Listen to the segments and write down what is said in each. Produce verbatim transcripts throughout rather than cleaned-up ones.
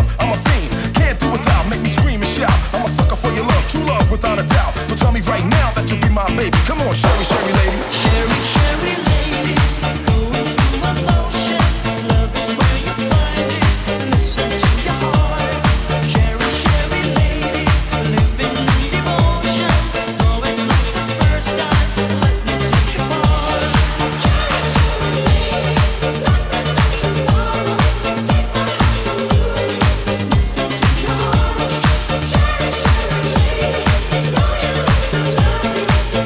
I'm a fiend, can't do without, make me scream and shout. I'm a sucker for your love, true love without a doubt. So tell me right now that you'll be my baby. Come on, Sherry, Sherry lady. Sherry, Sherry lady, going through emotion. Love is where you find it. Listen to your heart. Sherry, Sherry lady, living in devotion. It's always like the first time. Let me take your part. Sherry, Sherry lady, life is not tomorrow. Keep my heart to lose. Listen to your heart. Sherry, Sherry lady, know you love to love you.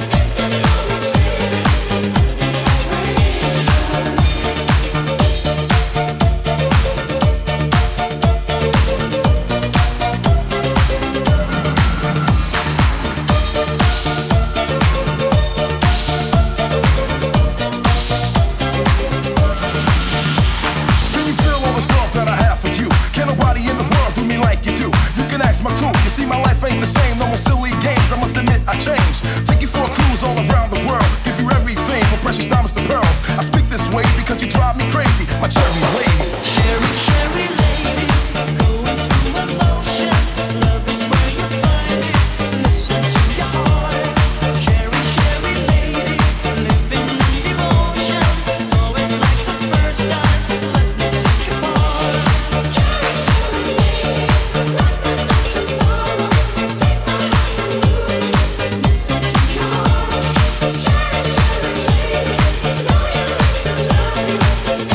Can you feel all this love that I have for you? Can nobody in the world do me like you do? You can ask my crew. You see, my life ain't the same. No more silly games. I must admit, I changed. Take you for a cruise all around the world. Give you everything from precious diamonds to pearls. I speak this way because you drive me crazy, my cherry lady. Sherry, Sherry lady, going through emotion. Love is where you find it. Listen to your heart. Sherry, Sherry lady, living in devotion. It's always like the first time. Let me take your part. Sherry, Sherry lady, life is not tomorrow. Keep my heart to lose. Listen to your heart. Sherry, Sherry lady, know you love to love you.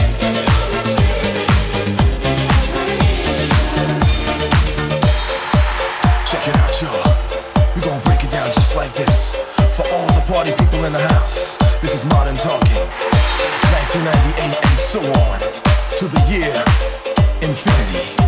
Check it out, y'all. We gon' break it down just like this. For all the party people in the house, this is Modern Talking. nineteen ninety-eight and so on to the year infinity.